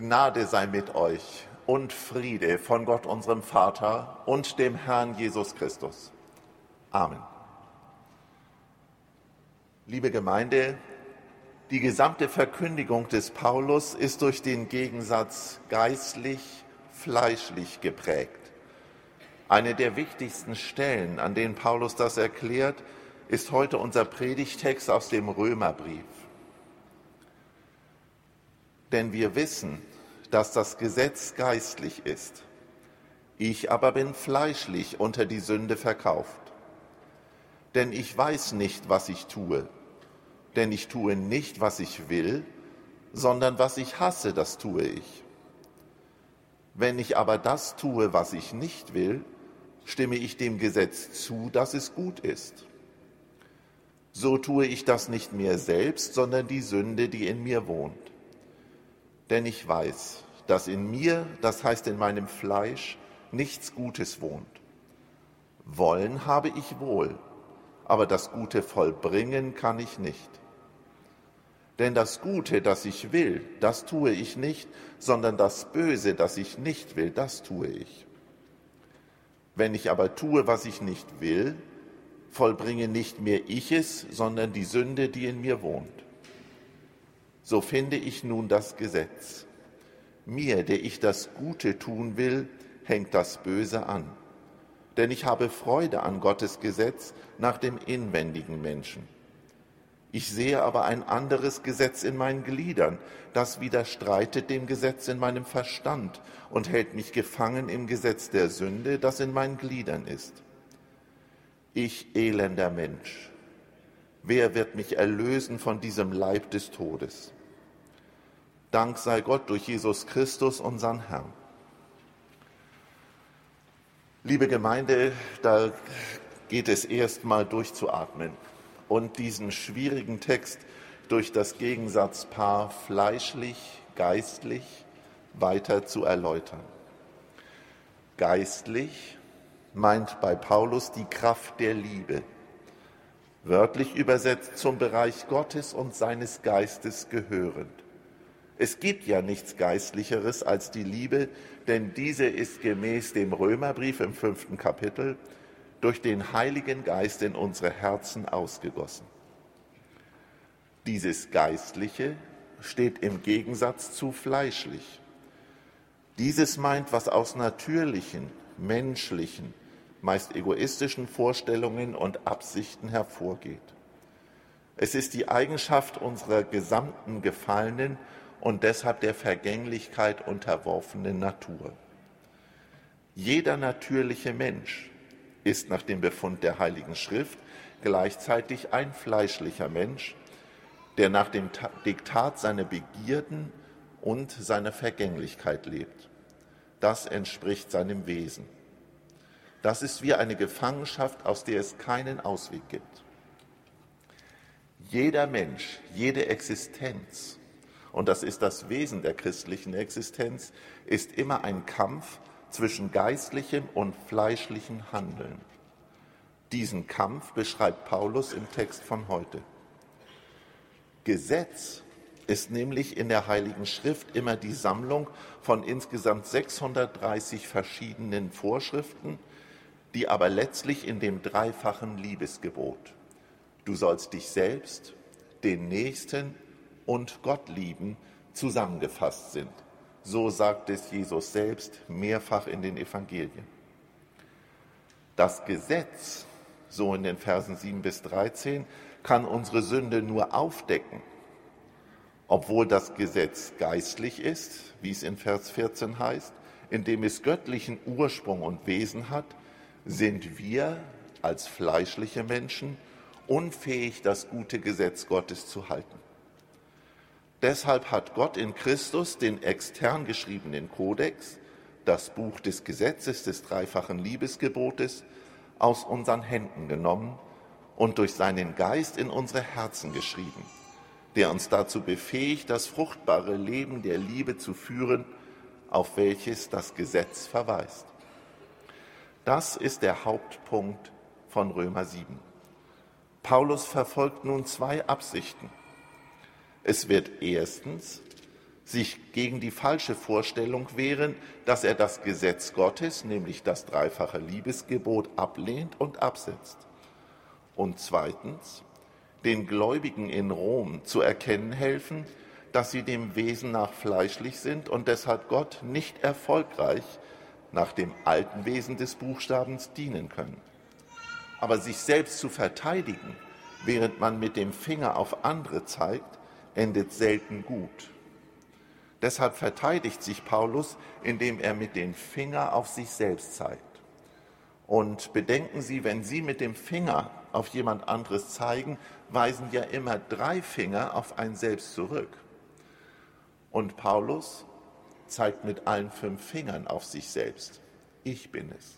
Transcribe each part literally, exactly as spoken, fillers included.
Gnade sei mit euch und Friede von Gott, unserem Vater und dem Herrn Jesus Christus. Amen. Liebe Gemeinde, die gesamte Verkündigung des Paulus ist durch den Gegensatz geistlich-fleischlich geprägt. Eine der wichtigsten Stellen, an denen Paulus das erklärt, ist heute unser Predigtext aus dem Römerbrief. Denn wir wissen, dass das Gesetz geistlich ist. Ich aber bin fleischlich unter die Sünde verkauft. Denn ich weiß nicht, was ich tue. Denn ich tue nicht, was ich will, sondern was ich hasse, das tue ich. Wenn ich aber das tue, was ich nicht will, stimme ich dem Gesetz zu, dass es gut ist. So tue ich das nicht mehr selbst, sondern die Sünde, die in mir wohnt. Denn ich weiß, dass in mir, das heißt in meinem Fleisch, nichts Gutes wohnt. Wollen habe ich wohl, aber das Gute vollbringen kann ich nicht. Denn das Gute, das ich will, das tue ich nicht, sondern das Böse, das ich nicht will, das tue ich. Wenn ich aber tue, was ich nicht will, vollbringe nicht mehr ich es, sondern die Sünde, die in mir wohnt. So finde ich nun das Gesetz. Mir, der ich das Gute tun will, hängt das Böse an. Denn ich habe Freude an Gottes Gesetz nach dem inwendigen Menschen. Ich sehe aber ein anderes Gesetz in meinen Gliedern, das widerstreitet dem Gesetz in meinem Verstand und hält mich gefangen im Gesetz der Sünde, das in meinen Gliedern ist. Ich elender Mensch, wer wird mich erlösen von diesem Leib des Todes? Dank sei Gott durch Jesus Christus, unseren Herrn. Liebe Gemeinde, da geht es erst mal durchzuatmen und diesen schwierigen Text durch das Gegensatzpaar fleischlich, geistlich weiter zu erläutern. Geistlich meint bei Paulus die Kraft der Liebe, wörtlich übersetzt zum Bereich Gottes und seines Geistes gehörend. Es gibt ja nichts Geistlicheres als die Liebe, denn diese ist gemäß dem Römerbrief im fünften Kapitel durch den Heiligen Geist in unsere Herzen ausgegossen. Dieses Geistliche steht im Gegensatz zu fleischlich. Dieses meint, was aus natürlichen, menschlichen, meist egoistischen Vorstellungen und Absichten hervorgeht. Es ist die Eigenschaft unserer gesamten gefallenen und deshalb der Vergänglichkeit unterworfenen Natur. Jeder natürliche Mensch ist nach dem Befund der Heiligen Schrift gleichzeitig ein fleischlicher Mensch, der nach dem Diktat seiner Begierden und seiner Vergänglichkeit lebt. Das entspricht seinem Wesen. Das ist wie eine Gefangenschaft, aus der es keinen Ausweg gibt. Jeder Mensch, jede Existenz, und das ist das Wesen der christlichen Existenz, ist immer ein Kampf zwischen geistlichem und fleischlichem Handeln. Diesen Kampf beschreibt Paulus im Text von heute. Gesetz ist nämlich in der Heiligen Schrift immer die Sammlung von insgesamt sechshundertdreißig verschiedenen Vorschriften, die aber letztlich in dem dreifachen Liebesgebot: Du sollst dich selbst, den Nächsten und Gott lieben, zusammengefasst sind. So sagt es Jesus selbst mehrfach in den Evangelien. Das Gesetz, so in den Versen sieben bis dreizehn, kann unsere Sünde nur aufdecken. Obwohl das Gesetz geistlich ist, wie es in Vers vierzehn heißt, indem es göttlichen Ursprung und Wesen hat, sind wir als fleischliche Menschen unfähig, das gute Gesetz Gottes zu halten. Deshalb hat Gott in Christus den extern geschriebenen Kodex, das Buch des Gesetzes des dreifachen Liebesgebotes, aus unseren Händen genommen und durch seinen Geist in unsere Herzen geschrieben, der uns dazu befähigt, das fruchtbare Leben der Liebe zu führen, auf welches das Gesetz verweist. Das ist der Hauptpunkt von Römer sieben. Paulus verfolgt nun zwei Absichten. Es wird erstens sich gegen die falsche Vorstellung wehren, dass er das Gesetz Gottes, nämlich das dreifache Liebesgebot, ablehnt und absetzt. Und zweitens, den Gläubigen in Rom zu erkennen helfen, dass sie dem Wesen nach fleischlich sind und deshalb Gott nicht erfolgreich nach dem alten Wesen des Buchstabens dienen können. Aber sich selbst zu verteidigen, während man mit dem Finger auf andere zeigt, endet selten gut. Deshalb verteidigt sich Paulus, indem er mit dem Finger auf sich selbst zeigt. Und bedenken Sie, wenn Sie mit dem Finger auf jemand anderes zeigen, weisen ja immer drei Finger auf ein Selbst zurück. Und Paulus zeigt mit allen fünf Fingern auf sich selbst. Ich bin es.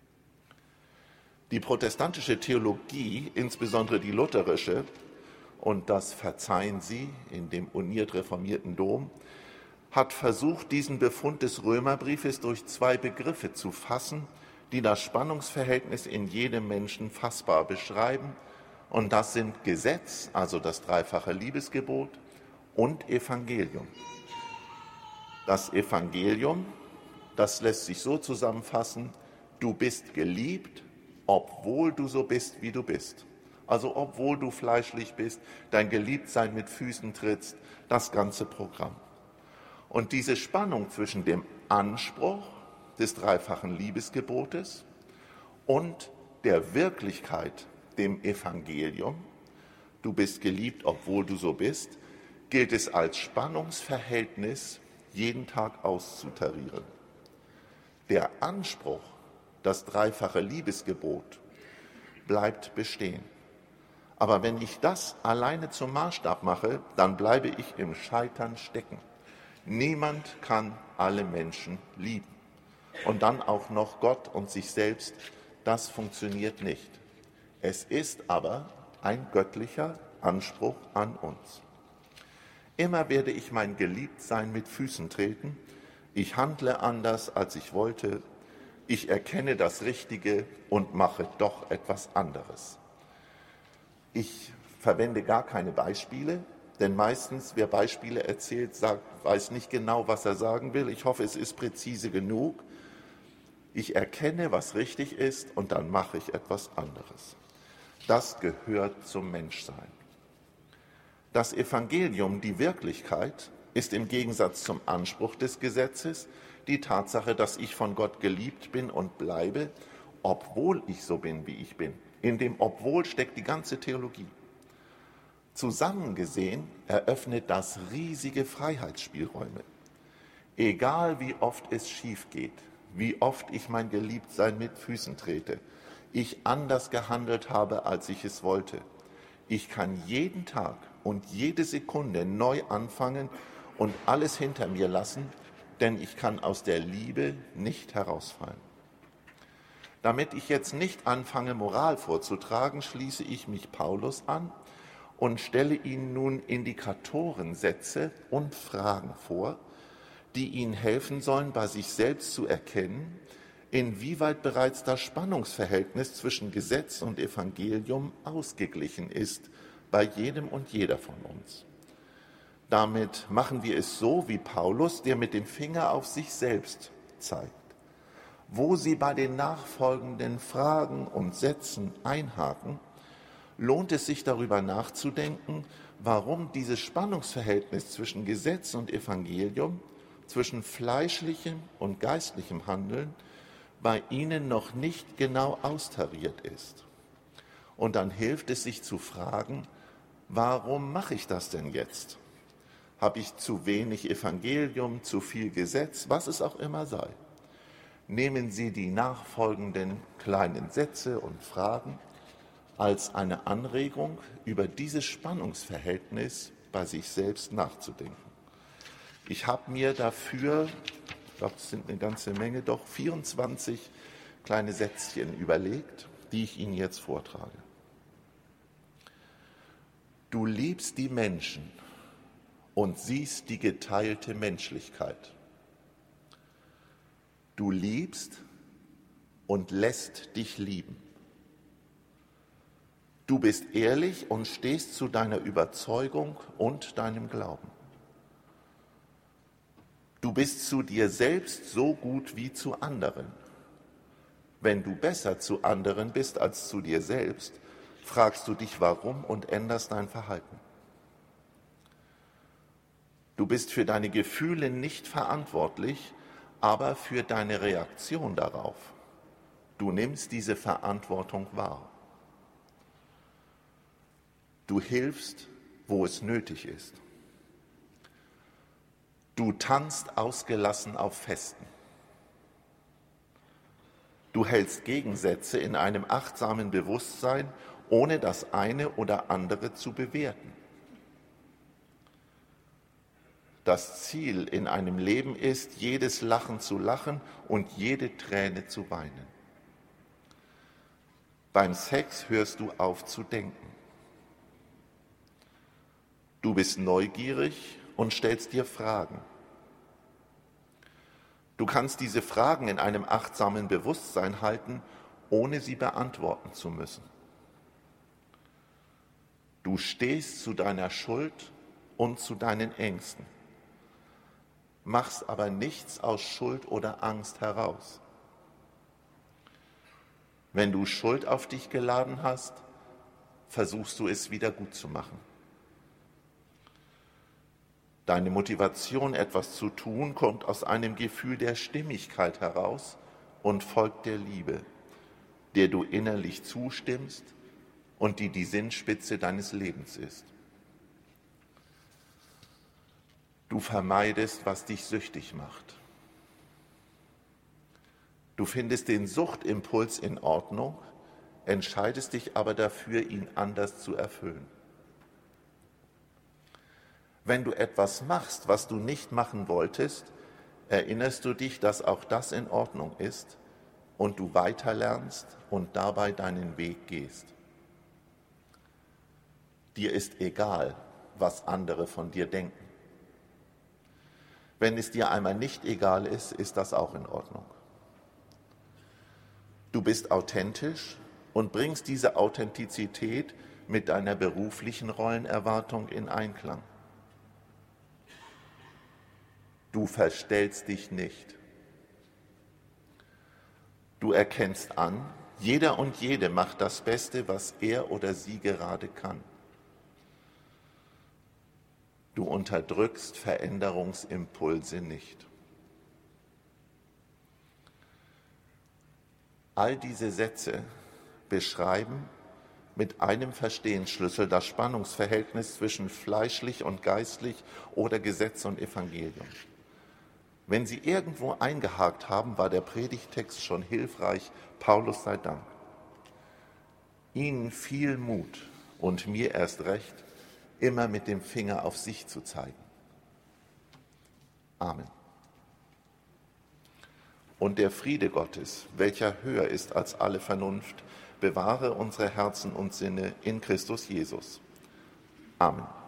Die protestantische Theologie, insbesondere die lutherische, und das verzeihen Sie in dem uniert reformierten Dom, hat versucht, diesen Befund des Römerbriefes durch zwei Begriffe zu fassen, die das Spannungsverhältnis in jedem Menschen fassbar beschreiben. Und das sind Gesetz, also das dreifache Liebesgebot, und Evangelium. Das Evangelium, das lässt sich so zusammenfassen: Du bist geliebt, obwohl du so bist, wie du bist. Also obwohl du fleischlich bist, dein Geliebtsein mit Füßen trittst, das ganze Programm. Und diese Spannung zwischen dem Anspruch des dreifachen Liebesgebotes und der Wirklichkeit, dem Evangelium, du bist geliebt, obwohl du so bist, gilt es als Spannungsverhältnis jeden Tag auszutarieren. Der Anspruch, das dreifache Liebesgebot, bleibt bestehen. Aber wenn ich das alleine zum Maßstab mache, dann bleibe ich im Scheitern stecken. Niemand kann alle Menschen lieben. Und dann auch noch Gott und sich selbst, das funktioniert nicht. Es ist aber ein göttlicher Anspruch an uns. Immer werde ich mein Geliebtsein mit Füßen treten. Ich handle anders, als ich wollte. Ich erkenne das Richtige und mache doch etwas anderes. Ich verwende gar keine Beispiele, denn meistens, wer Beispiele erzählt, sagt, weiß nicht genau, was er sagen will. Ich hoffe, es ist präzise genug. Ich erkenne, was richtig ist, und dann mache ich etwas anderes. Das gehört zum Menschsein. Das Evangelium, die Wirklichkeit, ist im Gegensatz zum Anspruch des Gesetzes die Tatsache, dass ich von Gott geliebt bin und bleibe, obwohl ich so bin, wie ich bin. In dem Obwohl steckt die ganze Theologie. Zusammengesehen eröffnet das riesige Freiheitsspielräume. Egal wie oft es schief geht, wie oft ich mein Geliebtsein mit Füßen trete, ich anders gehandelt habe, als ich es wollte. Ich kann jeden Tag und jede Sekunde neu anfangen und alles hinter mir lassen, denn ich kann aus der Liebe nicht herausfallen. Damit ich jetzt nicht anfange, Moral vorzutragen, schließe ich mich Paulus an und stelle Ihnen nun Indikatorensätze und Fragen vor, die Ihnen helfen sollen, bei sich selbst zu erkennen, inwieweit bereits das Spannungsverhältnis zwischen Gesetz und Evangelium ausgeglichen ist bei jedem und jeder von uns. Damit machen wir es so wie Paulus, der mit dem Finger auf sich selbst zeigt. Wo Sie bei den nachfolgenden Fragen und Sätzen einhaken, lohnt es sich darüber nachzudenken, warum dieses Spannungsverhältnis zwischen Gesetz und Evangelium, zwischen fleischlichem und geistlichem Handeln bei Ihnen noch nicht genau austariert ist. Und dann hilft es sich zu fragen, warum mache ich das denn jetzt? Habe ich zu wenig Evangelium, zu viel Gesetz, was es auch immer sei? Nehmen Sie die nachfolgenden kleinen Sätze und Fragen als eine Anregung, über dieses Spannungsverhältnis bei sich selbst nachzudenken. Ich habe mir dafür, ich glaube, es sind eine ganze Menge, doch vierundzwanzig kleine Sätzchen überlegt, die ich Ihnen jetzt vortrage. Du liebst die Menschen und siehst die geteilte Menschlichkeit. Du liebst und lässt dich lieben. Du bist ehrlich und stehst zu deiner Überzeugung und deinem Glauben. Du bist zu dir selbst so gut wie zu anderen. Wenn du besser zu anderen bist als zu dir selbst, fragst du dich warum und änderst dein Verhalten. Du bist für deine Gefühle nicht verantwortlich, aber für deine Reaktion darauf. Du nimmst diese Verantwortung wahr. Du hilfst, wo es nötig ist. Du tanzt ausgelassen auf Festen. Du hältst Gegensätze in einem achtsamen Bewusstsein, ohne das eine oder andere zu bewerten. Das Ziel in einem Leben ist, jedes Lachen zu lachen und jede Träne zu weinen. Beim Sex hörst du auf zu denken. Du bist neugierig und stellst dir Fragen. Du kannst diese Fragen in einem achtsamen Bewusstsein halten, ohne sie beantworten zu müssen. Du stehst zu deiner Schuld und zu deinen Ängsten, machst aber nichts aus Schuld oder Angst heraus. Wenn du Schuld auf dich geladen hast, versuchst du es wieder gut zu machen. Deine Motivation, etwas zu tun, kommt aus einem Gefühl der Stimmigkeit heraus und folgt der Liebe, der du innerlich zustimmst und die die Sinnspitze deines Lebens ist. Du vermeidest, was dich süchtig macht. Du findest den Suchtimpuls in Ordnung, entscheidest dich aber dafür, ihn anders zu erfüllen. Wenn du etwas machst, was du nicht machen wolltest, erinnerst du dich, dass auch das in Ordnung ist und du weiterlernst und dabei deinen Weg gehst. Dir ist egal, was andere von dir denken. Wenn es dir einmal nicht egal ist, ist das auch in Ordnung. Du bist authentisch und bringst diese Authentizität mit deiner beruflichen Rollenerwartung in Einklang. Du verstellst dich nicht. Du erkennst an, jeder und jede macht das Beste, was er oder sie gerade kann. Du unterdrückst Veränderungsimpulse nicht. All diese Sätze beschreiben mit einem Verstehensschlüssel das Spannungsverhältnis zwischen fleischlich und geistlich oder Gesetz und Evangelium. Wenn Sie irgendwo eingehakt haben, war der Predigtext schon hilfreich, Paulus sei Dank. Ihnen viel Mut und mir erst recht, immer mit dem Finger auf sich zu zeigen. Amen. Und der Friede Gottes, welcher höher ist als alle Vernunft, bewahre unsere Herzen und Sinne in Christus Jesus. Amen.